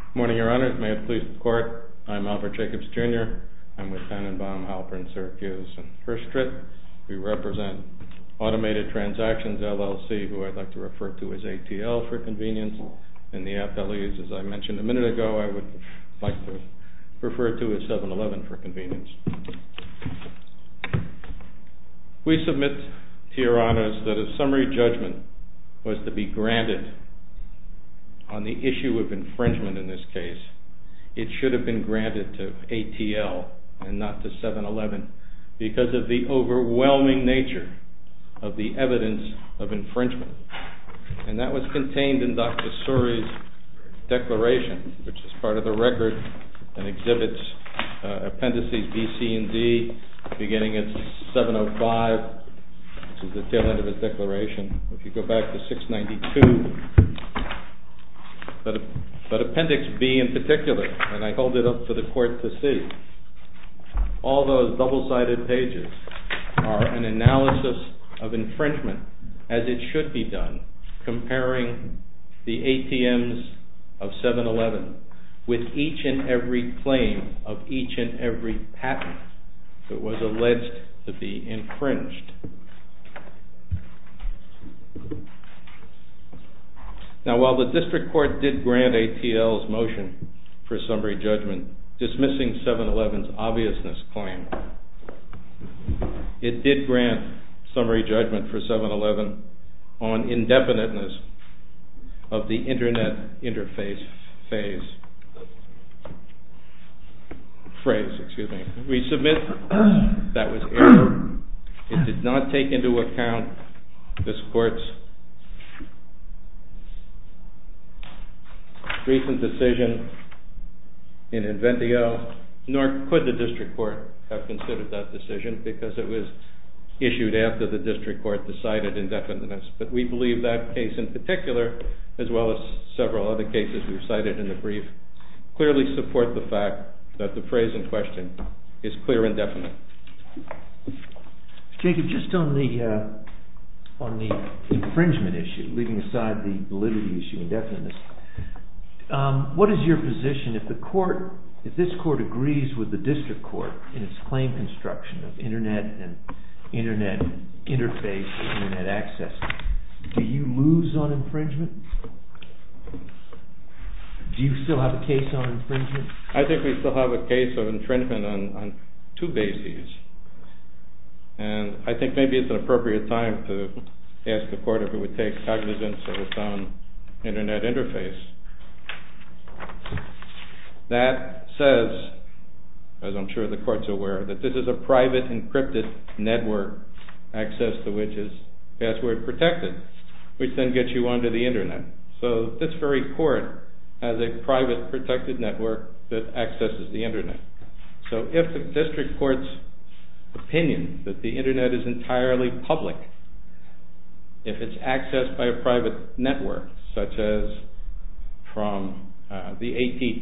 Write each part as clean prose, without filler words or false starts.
Morning, Your Honors. May it please the Court. I'm Albert Jacobs, Jr. I'm with Tannenbaum, Halpern, Syracuse, and Hurstritt. We represent Automated Transactions, LLC, who I'd like to refer to as ATL for convenience. And the appellees, as I mentioned a minute ago, I would like to refer to as 7-Eleven for convenience. We submit to Your Honors that a summary judgment was to be granted on the issue of infringement in this case. It should have been granted to ATL and not to 7-Eleven because of the overwhelming nature of the evidence of infringement. And that was contained in Dr. Suri's declaration, which is part of the record and exhibits appendices B, C, and D, beginning at 705, which is the tail end of his declaration. If you go back to 692, but Appendix B in particular, and I hold it up for the Court to see, all those double-sided pages are an analysis of infringement as it should be done, comparing the ATMs of 7-Eleven with each and every claim of each and every patent that was alleged to be infringed. Now, while the District Court did grant ATL's motion for summary judgment dismissing 7-Eleven's obviousness claim, it did grant summary judgment for 7-Eleven on indefiniteness of the Internet interface phrase. We submit that was error. It did not take into account this Court's recent decision in Inventio, nor could the District Court have considered that decision because it was issued after the District Court decided indefiniteness. But we believe that case in particular, as well as several other cases we've cited in the brief, clearly support the fact that the phrase in question is clear and definite. Jacob, just on the infringement issue, leaving aside the validity issue, indefiniteness, what is your position if this court agrees with the District Court in its claim construction of Internet and Internet interface and Internet access? Do you lose on infringement? Do you still have a case on infringement? I think we still have a case of infringement on two bases. And I think maybe it's an appropriate time to ask the court if it would take cognizance of its own Internet interface. That says, as I'm sure the court's aware, that this is a private encrypted network, access to which is password protected, which then gets you onto the Internet. So this very court has a private protected network that accesses the Internet. So if the District Court's opinion that the Internet is entirely public, if it's accessed by a private network, such as from the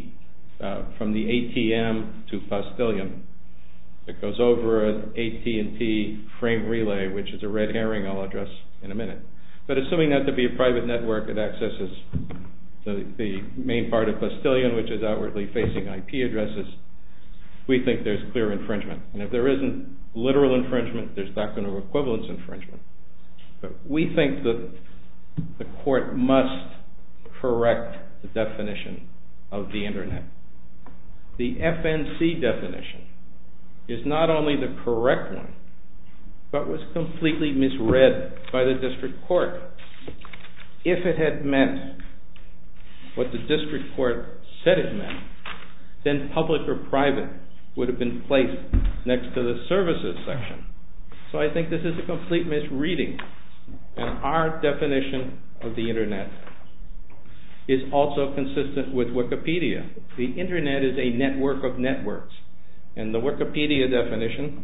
ATM to Postilion, it goes over an AT&T frame relay, which is a red herring I'll address in a minute. But assuming that to be a private network, it accesses the main part of Postilion, which is outwardly facing IP addresses. We think there's clear infringement. And if there isn't literal infringement, there's doctrinal equivalence infringement. But we think that the court must correct the definition of the Internet. The FNC definition is not only the correct one, but was completely misread by the District Court. If it had meant what the District Court said it meant, then public or private would have been placed next to the services section. So I think this is a complete misreading. And our definition of the Internet is also consistent with Wikipedia. The Internet is a network of networks. And the Wikipedia definition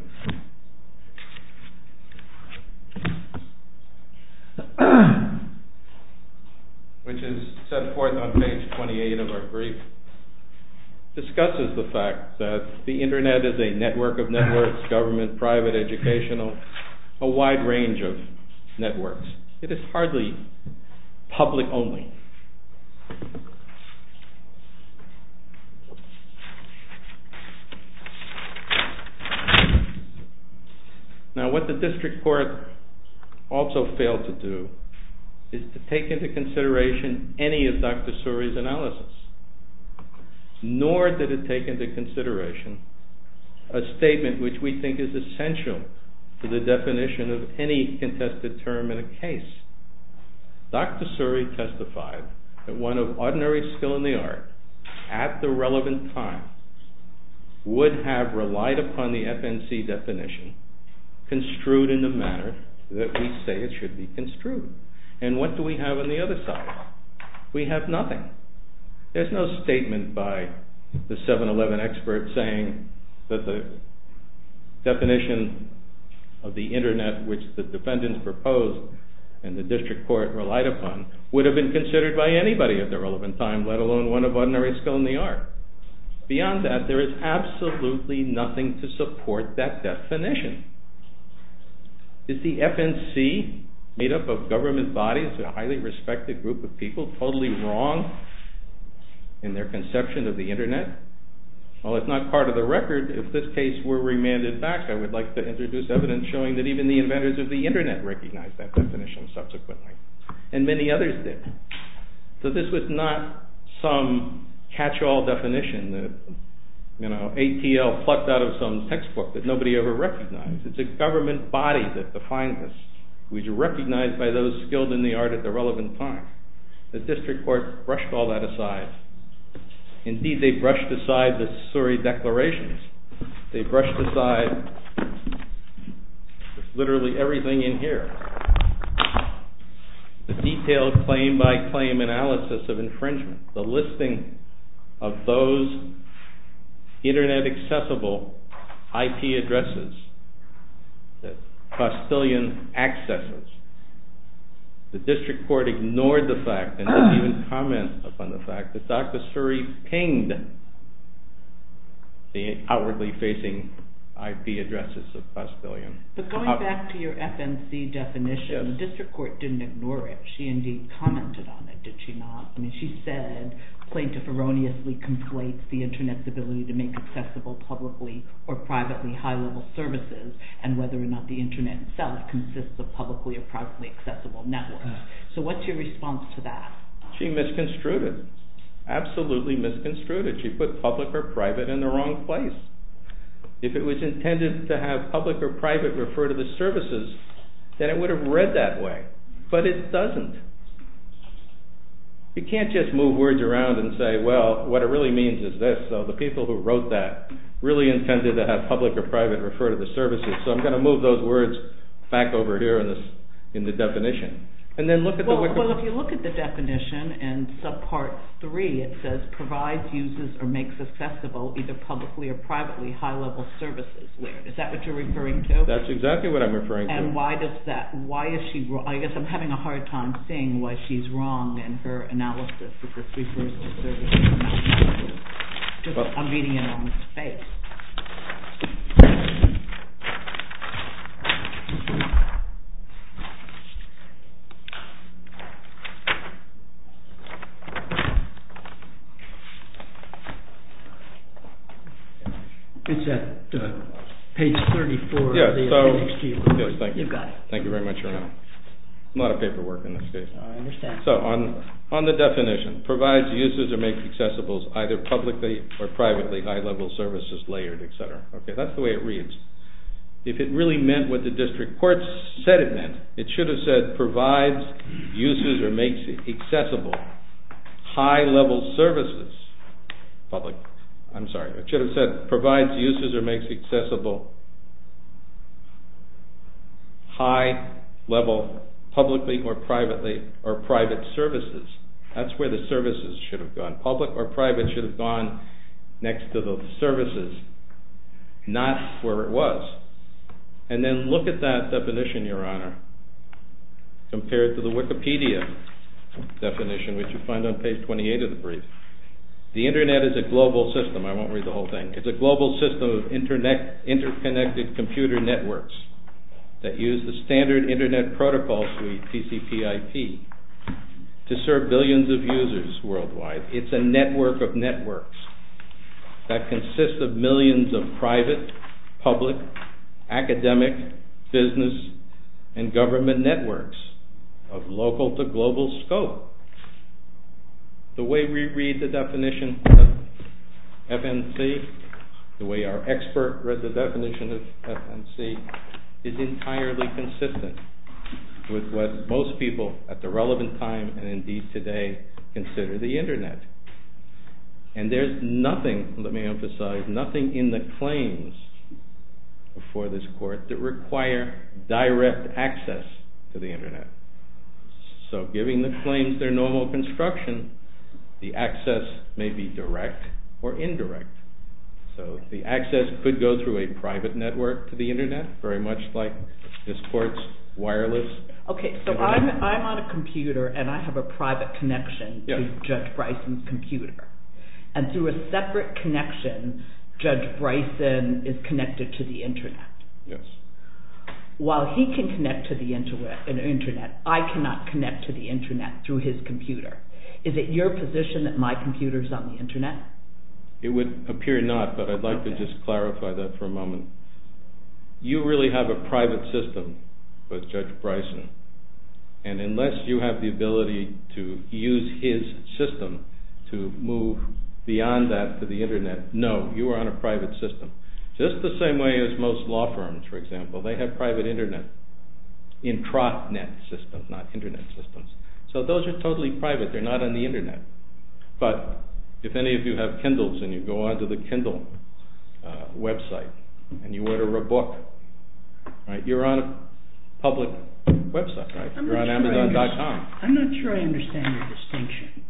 which is set forth on page 28 of our brief, discusses the fact that the Internet is a network of networks, government, private, educational, a wide range of networks. It is hardly public only. what the district court also failed to do is to take into consideration any of Dr. Suri's analysis. Nor did it take into consideration a statement which we think is essential to the definition of any contested term in a case. Dr. Suri testified that one of ordinary skill in the art at the relevant time would have relied upon the FNC definition construed in the manner that we say it should be construed. And what do we have on the other side? We have nothing. There's no statement by the 7-Eleven expert saying that the definition of the internet which the defendants proposed and the district court relied upon would have been considered by anybody at the relevant time, let alone one of ordinary skill in the art. Beyond that, there is absolutely nothing to support that definition. Is the FNC, made up of government bodies, a highly respected group of people, totally wrong in their conception of the internet? Well, it's not part of the record. If this case were remanded back, I would like to introduce evidence showing that even the inventors of the internet recognized that definition subsequently, and many others did. So this was not some catch-all definition that, ATL plucked out of some textbook that nobody ever recognized. It's a government body that defines this, which is recognized by those skilled in the art at the relevant time. The district court brushed all that aside. Indeed, they brushed aside the Suri declarations. They brushed aside literally everything in here. The detailed claim-by-claim analysis of infringement, the listing of those internet-accessible IP addresses that Castilian accesses. The district court ignored the fact and didn't even comment upon the fact that Dr. Suri pinged the outwardly facing IP addresses of Castilian. But going back to your FNC definition, yes. The district court didn't ignore it. She indeed commented on it, did she not? I mean, she said plaintiff erroneously conflates the internet's ability to make accessible publicly or privately high-level services and whether or not the internet itself consists of publicly or privately accessible networks. So what's your response to that? She misconstrued it. Absolutely misconstrued it. She put public or private in the wrong place. If it was intended to have public or private refer to the services, then it would have read that way. But it doesn't. You can't just move words around and say, well, what it really means is this. So the people who wrote that really intended to have public or private refer to the services. So I'm going to move those words back over here in the definition. And then look at the Wikipedia. Well, if you look at the definition in subpart 3, it says provides, uses, or makes accessible either publicly or privately high-level services. Is that what you're referring to? That's exactly what I'm referring to. And why is she wrong? I guess I'm having a hard time seeing why she's wrong in her analysis that this refers to services and not services. I'm reading it on its face. It's at page 34 of the appendix to your report. Yes, thank you. You've got it. Thank you very much, Your Honor. A lot of paperwork in this case. I understand. So on the definition, provides, uses, or makes accessible either publicly or privately high-level services layered, etc. Okay, that's the way it reads. If it really meant what the district court said it meant, it should have said provides, uses, or makes accessible high-level services public. I'm sorry, it should have said provides, uses, or makes accessible high-level publicly or private services. That's where the services should have gone. Public or private should have gone next to the services, not where it was. And then look at that definition, Your Honor, compared to the Wikipedia definition, which you find on page 28 of the brief. The internet is a global system. I won't read the whole thing. It's a global system of interconnected computer networks that use the standard internet protocol suite, TCP/IP, to serve billions of users worldwide. It's a network of networks that consists of millions of private, public, academic, business, and government networks of local to global scope. The way we read the definition of FNC, the way our expert read the definition of FNC, is entirely consistent with what most people at the relevant time and indeed today consider the Internet. And there's nothing, let me emphasize, nothing in the claims before this court that require direct access to the Internet. So giving the claims their normal construction, the access may be direct or indirect. So the access could go through a private network to the Internet, very much like this court's wireless. Okay, so I'm on a computer and I have a private connection to Judge Bryson's computer. And through a separate connection, Judge Bryson is connected to the Internet. Yes. While he can connect to the Internet, I cannot connect to the Internet through his computer. Is it your position that my computer is on the Internet? It would appear not, but I'd like to just clarify that for a moment. You really have a private system with Judge Bryson. And unless you have the ability to use his system to move beyond that to the Internet, no, you are on a private system. Just the same way as most law firms, for example, they have private Internet, intranet systems, not Internet systems. So those are totally private, they're not on the Internet. But if any of you have Kindles and you go onto the Kindle website and you order a book, right, you're on a public website, right? You're on Amazon.com. I'm not sure I understand your distinction.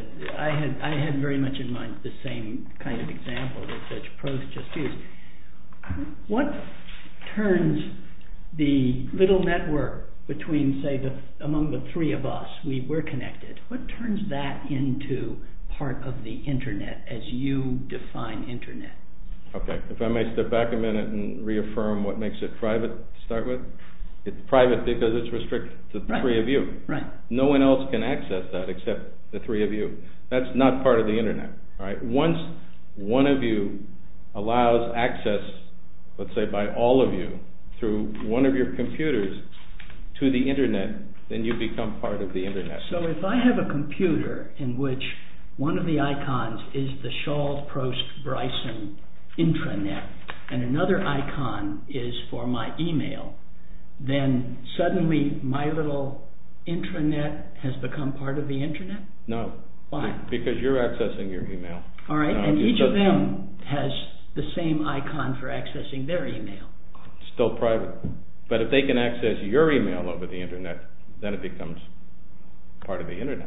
I had very much in mind the same kind of example that Judge Prost just used. What turns the little network between, say, among the three of us, we're connected, what turns that into part of the Internet as you define Internet? Okay, if I may step back a minute and reaffirm what makes it private to start with. It's private because it's restricted to the three of you. Right. No one else can access that except the three of you. That's not part of the Internet. Right? Once one of you allows access, let's say by all of you, through one of your computers to the Internet, then you become part of the Internet. So if I have a computer in which one of the icons is the Shawls-Prost-Bryson intranet and another icon is for my email, then suddenly my little intranet has become part of the Internet? No. Why? Because you're accessing your email. All right, and each of them has the same icon for accessing their email. Still private. But if they can access your email over the Internet, then it becomes part of the Internet.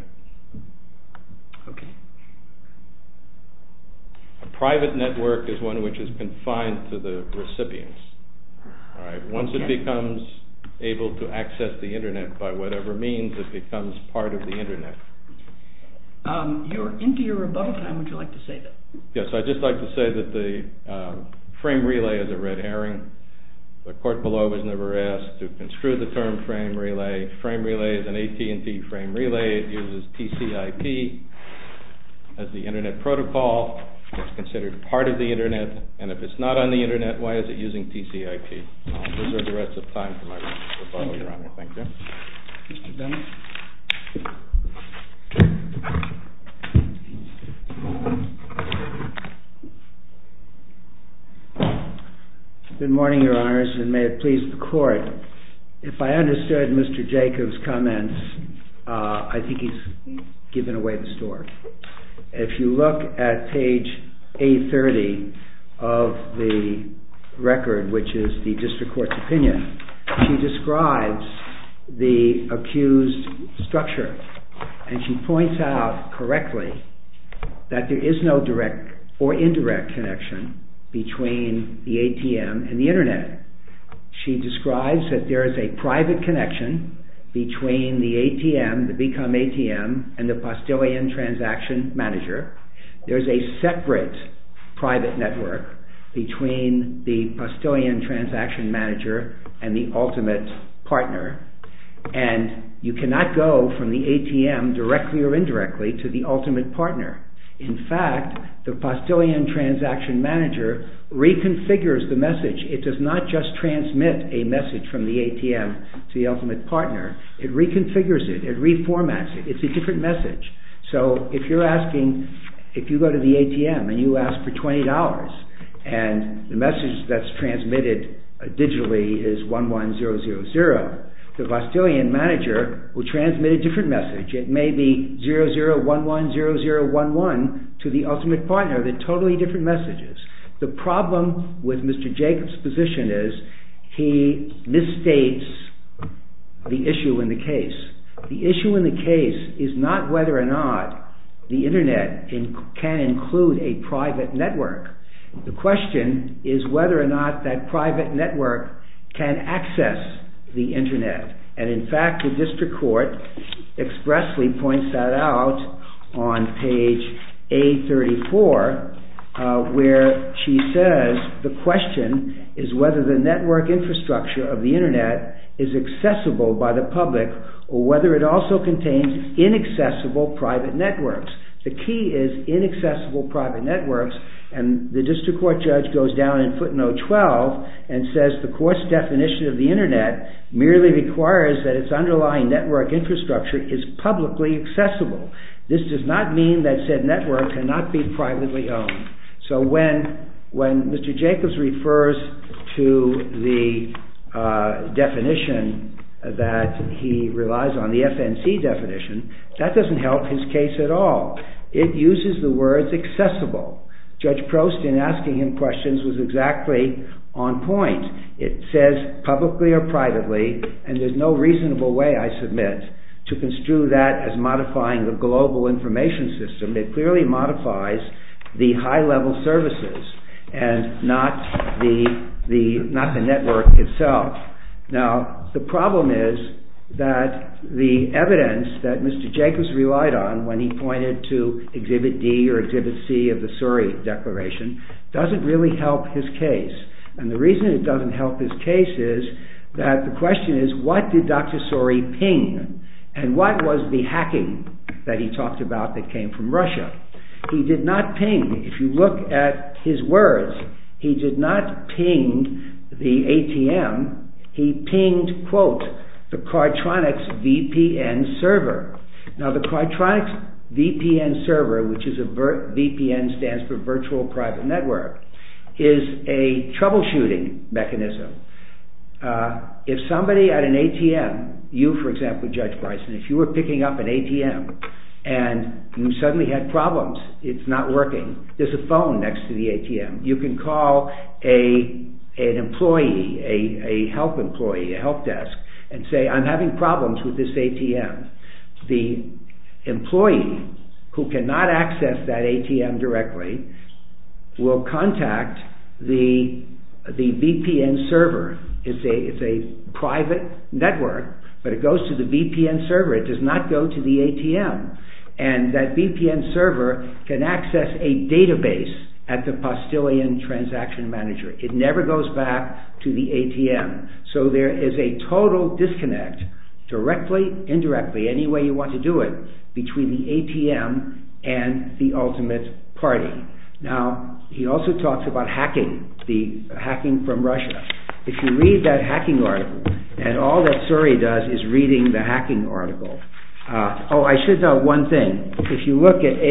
Okay. A private network is one which is confined to the recipients. All right. Once it becomes able to access the Internet by whatever means, it becomes part of the Internet. You're into your rebuttal time. Would you like to say that? Yes, I'd just like to say that the frame relay is a red herring. The court below was never asked to construe the term frame relay. Frame relay is an AT&T frame relay. It uses TCP as the Internet protocol. It's considered part of the Internet, and if it's not on the Internet, why is it using TCP? I'll reserve the rest of the time for my rebuttal, Your Honor. Thank you. Mr. Dennis? Good morning, Your Honors, and may it please the Court. If I understood Mr. Jacobs' comments, I think he's given away the store. If you look at page A30 of the record, which is the district court's opinion, she describes the accused structure, and she points out correctly that there is no direct or indirect connection between the ATM and the Internet. She describes that there is a private connection between the ATM, the Become ATM, and the Postilion Transaction Manager. There's a separate private network between the Postilion Transaction Manager and the ultimate partner, and you cannot go from the ATM directly or indirectly to the ultimate partner. In fact, the Postilion Transaction Manager reconfigures the message. It does not just transmit a message from the ATM to the ultimate partner. It reconfigures it. It reformats it. It's a different message. So if you go to the ATM and you ask for $20 and the message that's transmitted digitally is 11000, the Postilion Manager will transmit a different message. It may be 00110011 to the ultimate partner. They're totally different messages. The problem with Mr. Jacobs' position is he misstates the issue in the case. The issue in the case is not whether or not the Internet can include a private network. The question is whether or not that private network can access the Internet. And in fact, the district court expressly points that out on page A34, where she says the question is whether the network infrastructure of the Internet is accessible by the public or whether it also contains inaccessible private networks. The key is inaccessible private networks, and the district court judge goes down in footnote 12 and says the court's definition of the Internet merely requires that its underlying network infrastructure is publicly accessible. This does not mean that said network cannot be privately owned. So when Mr. Jacobs refers to the definition that he relies on, the FNC definition, that doesn't help his case at all. It uses the words accessible. Judge Prost, in asking him questions, was exactly on point. It says publicly or privately, and there's no reasonable way, I submit, to construe that as modifying the global information system. It clearly modifies the high-level services and not the network itself. Now, the problem is that the evidence that Mr. Jacobs relied on when he pointed to Exhibit D or Exhibit C of the Suri Declaration doesn't really help his case. And the reason it doesn't help his case is that the question is, what did Dr. Suri ping? And what was the hacking that he talked about that came from Russia? He did not ping. If you look at his words, he did not ping the ATM. He pinged, quote, the Cardtronics VPN server. Now, the Cardtronics VPN server, which is VPN stands for Virtual Private Network, is a troubleshooting mechanism. If somebody at an ATM, you, for example, Judge Bryson, if you were picking up an ATM and you suddenly had problems, it's not working, there's a phone next to the ATM. You can call an employee, a help employee, a help desk, and say, I'm having problems with this ATM. The employee who cannot access that ATM directly will contact the VPN server. It's a private network, but it goes to the VPN server. It does not go to the ATM. And that VPN server can access a database at the Postilion Transaction Manager. It never goes back to the ATM. So there is a total disconnect, directly, indirectly, any way you want to do it, between the ATM and the ultimate party. Now, he also talks about hacking, the hacking from Russia. If you read that hacking article, and all that Suri does is reading the hacking article. I should note one thing. If you look at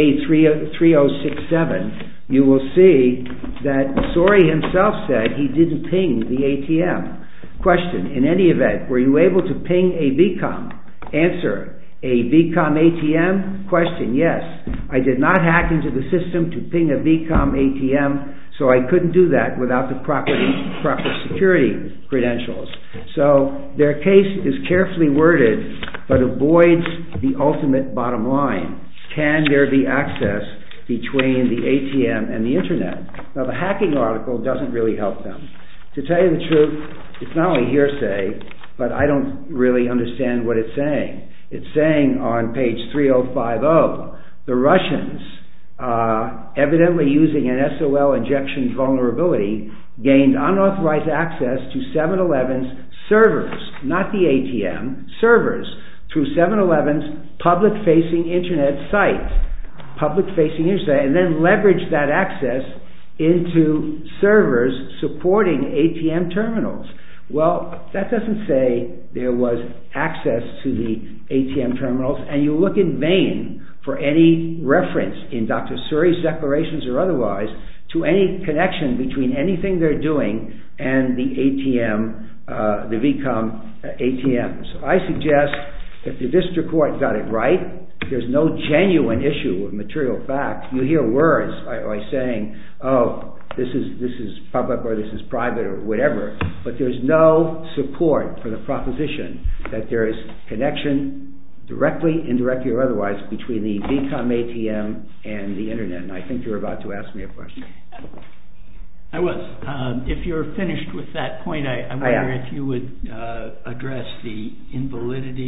A3067, you will see that Suri himself said he didn't ping the ATM. Question, in any event, were you able to ping a VCOM? Answer, a VCOM ATM? Question, yes. I did not hack into the system to ping a VCOM ATM, so I couldn't do that without the proper security credentials. So their case is carefully worded, but avoids the ultimate bottom line. Can there be access between the ATM and the Internet? Now, the hacking article doesn't really help them. To tell you the truth, it's not only hearsay, but I don't really understand what it's saying. It's saying on page 3050, the Russians, evidently using an SOL injection vulnerability, gained unauthorized access to 7-Eleven's servers, not the ATM, servers, through 7-Eleven's public-facing Internet site. public-facing internet, and then leverage that access into servers supporting ATM terminals. Well, that doesn't say there was access to the ATM terminals, and you look in vain for any reference in Dr. Suri's declarations or otherwise to any connection between anything they're doing and the ATM, the VCOM ATMs. I suggest if the district court got it right, there's no genuine issue of material fact. You hear words like saying, oh, this is public or this is private or whatever, but there's no support for the proposition that there is connection directly, indirectly, or otherwise between the VCOM ATM and the internet. And I think you're about to ask me a question. I was. If you're finished with that point, I wonder if you would address the invalidity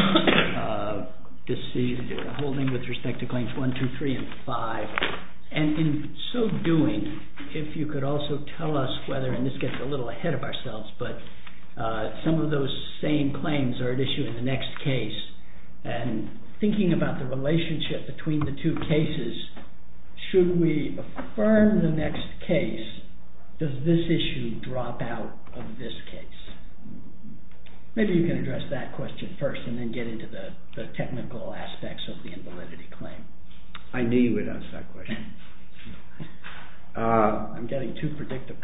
decision holding with respect to claims 1, 2, 3, and 5. And in so doing, if you could also tell us whether, and this gets a little ahead of ourselves, but some of those same claims are at issue in the next case. And thinking about the relationship between the two cases, should we affirm the next case, does this issue drop out of this case? Maybe you can address that question first and then get into the technical aspects of the invalidity claim. I knew you would ask that question. I'm getting too predictable.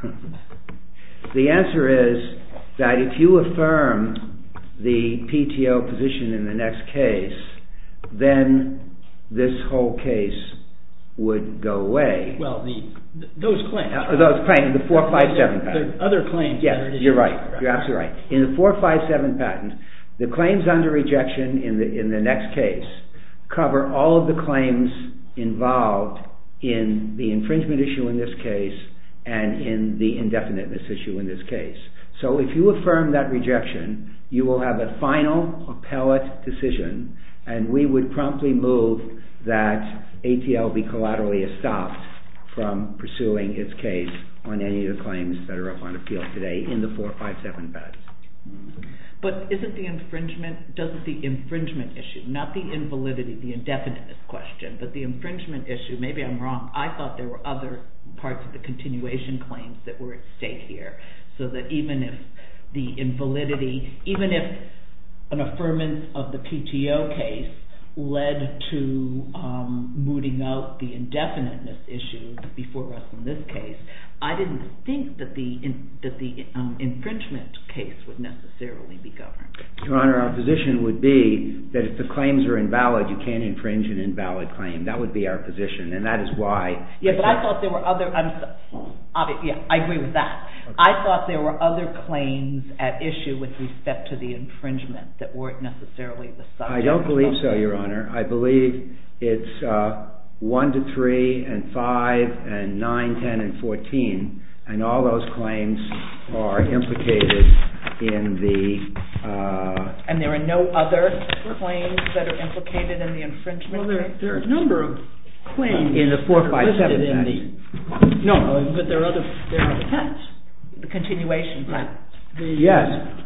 The answer is that if you affirm the PTO position in the next case, then this whole case would go away. Well, those claims. Those claims, the 457 patent. There are other claims. Yes, you're right. You're absolutely right. In the 457 patent, the claims under rejection in the next case cover all of the claims involved in the infringement issue in this case and in the indefiniteness issue in this case. So if you affirm that rejection, you will have a final appellate decision, and we would promptly move that ATL be collaterally estopped from pursuing its case on any of the claims that are up on appeal today in the 457 patent. But doesn't the infringement issue, not the invalidity, the indefiniteness question, but the infringement issue, maybe I'm wrong, I thought there were other parts of the continuation claims that were at stake here, so that even if the invalidity, even if an affirmance of the PTO case led to mooting out the indefiniteness issue before us in this case, I didn't think that the infringement case would necessarily be governed. Your Honor, our position would be that if the claims are invalid, you can't infringe an invalid claim. That would be our position, and that is why. Yeah, but I thought there were other. I agree with that. Okay. I thought there were other claims at issue with respect to the infringement that weren't necessarily the subject. I don't believe so, Your Honor. I believe it's 1 to 3 and 5 and 9, 10, and 14, and all those claims are implicated in the... and there are no other claims that are implicated in the infringement case? There are a number of claims in the 457 patent. No, but there are other patents. The continuation patent. Yes.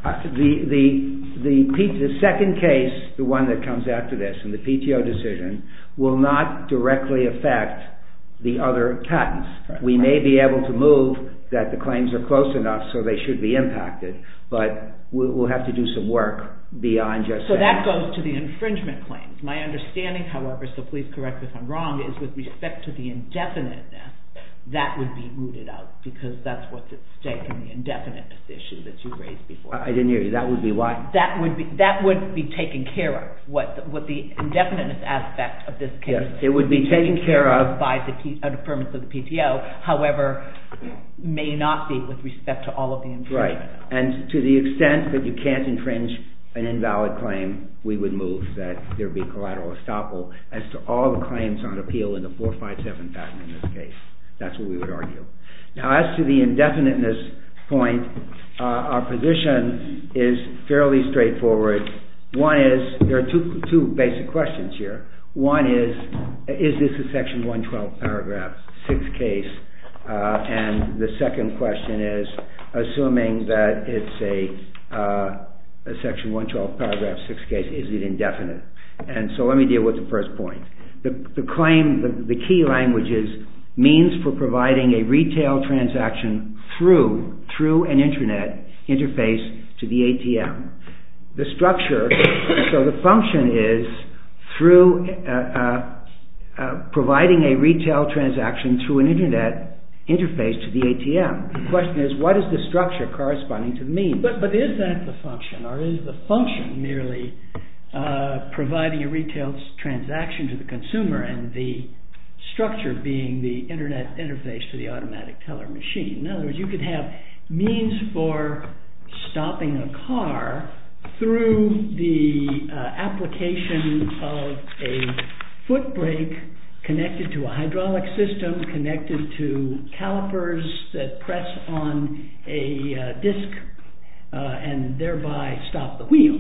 The second case, the one that comes after this, and the PTO decision, will not directly affect the other patents. Right. We may be able to move that the claims are close enough so they should be impacted, but we'll have to do some work beyond just So that goes to the infringement claims. My understanding, however, so please correct me if I'm wrong, is with respect to the indefiniteness, that would be mooted out because that's what's at stake in the indefiniteness issue that you raised before. I didn't hear you. That would be what? That would be taken care of. What the indefiniteness aspect of this case it would be taken care of by an affirmance of the PTO, however, may not be with respect to all of the infringement. Right. And to the extent that you can't infringe an invalid claim, we would move that there be collateral estoppel as to all the claims on appeal in the 457 patent in this case. That's what we would argue. Now, as to the indefiniteness point, our position is fairly straightforward. One is, there are two basic questions here. One is this a Section 112 paragraph 6 case? And the second question is, assuming that it's a Section 112 paragraph 6 case, is it indefinite? And so let me deal with the first point. the claim, the key language is means for providing a retail transaction through an internet interface to the ATM. The structure, so the function is through providing a retail transaction through an internet interface to the ATM. The question is, what is the structure corresponding to the means? But is that the function, or is the function merely providing a retail transaction to the consumer and the structure being the internet interface to the automatic teller machine? In other words, you could have means for stopping a car through the application of a foot brake connected to a hydraulic system, connected to calipers that press on a disc and thereby stop the wheel.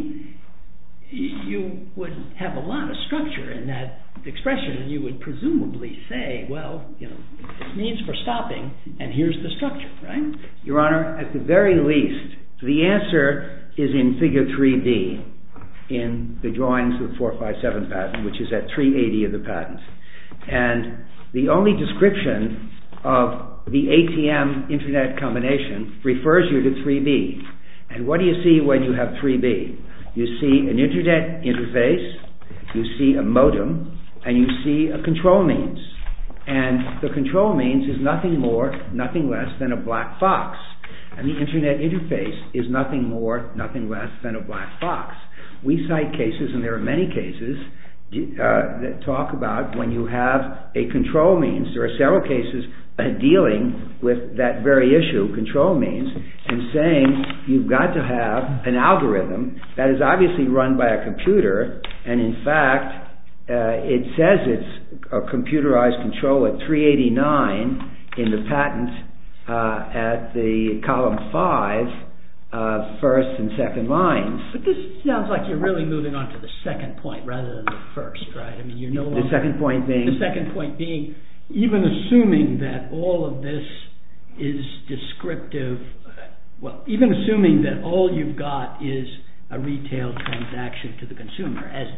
You would have a lot of structure in that expression, and you would presumably say, well, this means for stopping, and here's the structure, right? Your Honor, at the very least, the answer is in Figure 3B in the drawings of the 457 patent, which is at 380 of the patent. And the only description of the ATM internet combination refers you to 3B. And what do you see when you have 3B? You see an internet interface, you see a modem, and you see a control means. And the control means is nothing more, nothing less than a black box. And the internet interface is nothing more, nothing less than a black box. We cite cases, and there are many cases, that talk about when you have a control means. There are several cases dealing with that very issue, control means, and saying you've got to have an algorithm that is obviously run by a computer, and in fact, it says it's a computerized control at 389 in the patent at the column 5, first and second lines. But this sounds like you're really moving on to the second point rather than the first, right? I mean, you're no longer... The second point being? The second point being, even assuming that all of this is descriptive, well, even assuming that all you've got is a retail transaction to the consumer as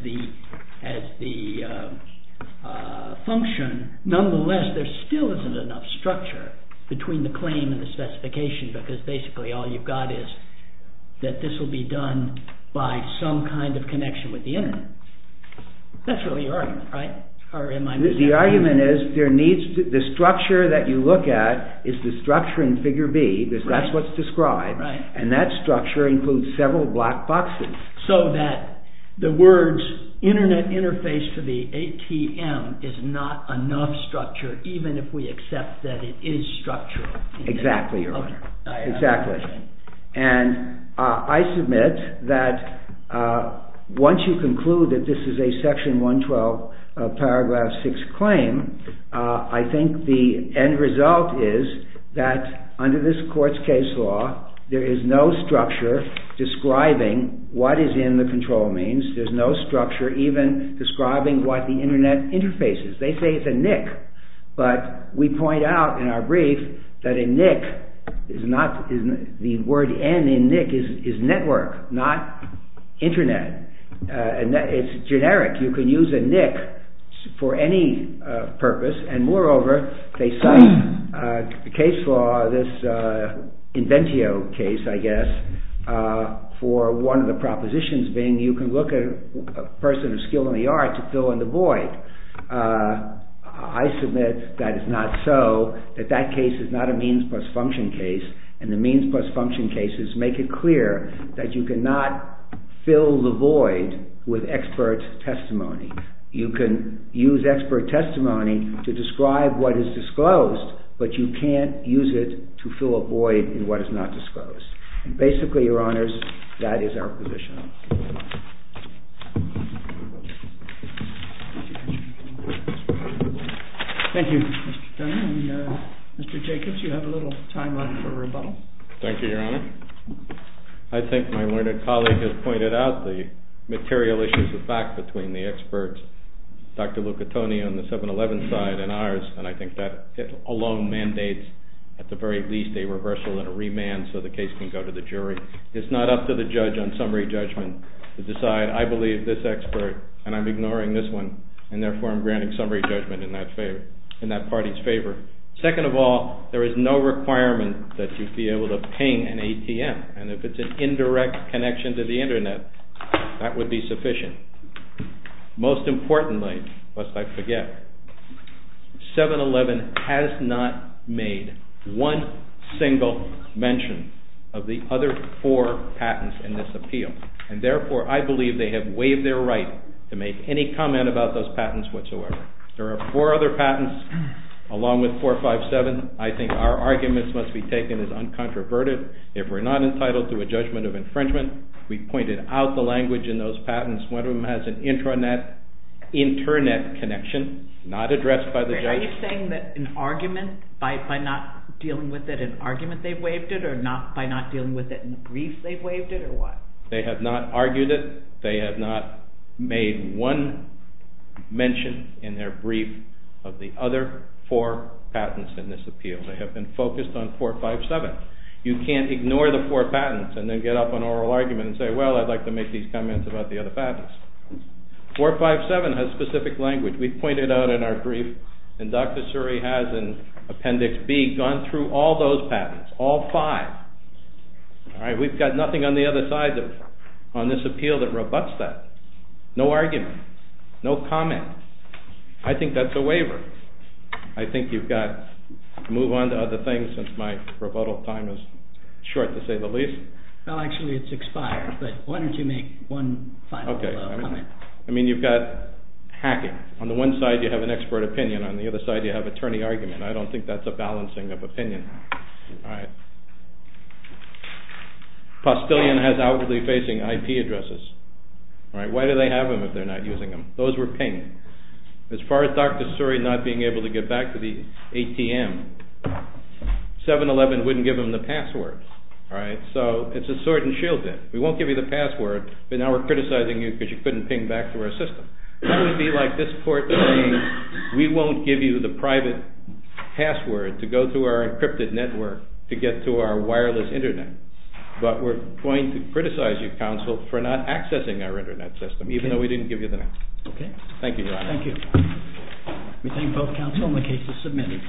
the function, nonetheless, there still isn't enough structure between the claim and the specification, because basically all you've got is that this will be done by some kind of connection with the internet. That's really your argument, right? Or am I missing? The argument is there needs to, the structure that you look at is the structure in Figure B, because that's what's described, and that structure includes several black boxes. So that the words internet interface to the ATM is not enough structure, even if we accept that it is structural. Exactly, Your Honor. Exactly. And I submit that once you conclude that this is a Section 112 paragraph 6 claim, I think the end result is that under this court's case law, there is no structure describing what is in the control means. There's no structure even describing what the internet interface is. They say it's a NIC, but we point out in our brief that a NIC is not, the word N in NIC is network, not internet. It's generic. You can use a NIC for any purpose, and moreover, they cite the case law, this Inventio case, I guess, for one of the propositions being you can look at a person of skill in the art to fill in the void. I submit that is not so, that case is not a means plus function case, and the means plus function cases make it clear that you cannot fill the void with expert testimony. You can use expert testimony to describe what is disclosed, but you can't use it to fill a void in what is not disclosed. And basically, Your Honors, that is our position. Thank you, Mr. Dunn. And Mr. Jacobs, you have a little time left for rebuttal. Thank you, Your Honor. I think my learned colleague has pointed out the material issues of fact between the experts, Dr. Lucatoni on the 7-Eleven side and ours, and I think that it alone mandates at the very least a reversal and a remand so the case can go to the jury. It's not up to the judge on summary judgment to decide, I believe this expert, and I'm ignoring this one, and therefore I'm granting summary judgment in that party's favor. Second of all, there is no requirement that you be able to ping an ATM, and if it's an indirect connection to the internet, that would be sufficient. Most importantly, lest I forget, 7-Eleven has not made one single mention of the other 4 patents in this appeal, and therefore I believe they have waived their right to make any comment about those patents whatsoever. There are 4 other patents along with 457. I think our arguments must be taken as uncontroverted. If we're not entitled to a judgment of infringement, we pointed out the language in those patents. One of them has an internet connection, not addressed by the judge. Are you saying that an argument, by not dealing with it in argument they've waived it, or not by not dealing with it in the brief they've waived it, or what? They have not argued it. They have not made one mention in their brief of the other 4 patents in this appeal. They have been focused on 457. You can't ignore the 4 patents and then get up on oral argument and say, well, I'd like to make these comments about the other patents. 457 has specific language. We pointed out in our brief, and Dr. Suri has in Appendix B gone through all those patents, all 5. All right, we've got nothing on the other side on this appeal that rebuts that. No argument, no comment. I think that's a waiver. I think you've got to move on to other things since my rebuttal time is short, to say the least. Well, actually, it's expired, but why don't you make one final comment? I mean, you've got hacking. On the one side, you have an expert opinion. On the other side, you have attorney argument. I don't think that's a balancing of opinion. All right. Postilion has outwardly facing IP addresses. All right. Why do they have them if they're not using them? Those were pinged. As far as Dr. Suri not being able to get back to the ATM, 7-Eleven wouldn't give him the password. All right, so it's a sword and shield bit. We won't give you the password, but now we're criticizing you because you couldn't ping back to our system. That would be like this court saying, we won't give you the private password to go through our encrypted network to get to our wireless internet. But we're going to criticize you, counsel, for not accessing our internet system, even though we didn't give you the net. Okay. Thank you, Your Honor. Thank you. We thank both counsel, and the case is submitted.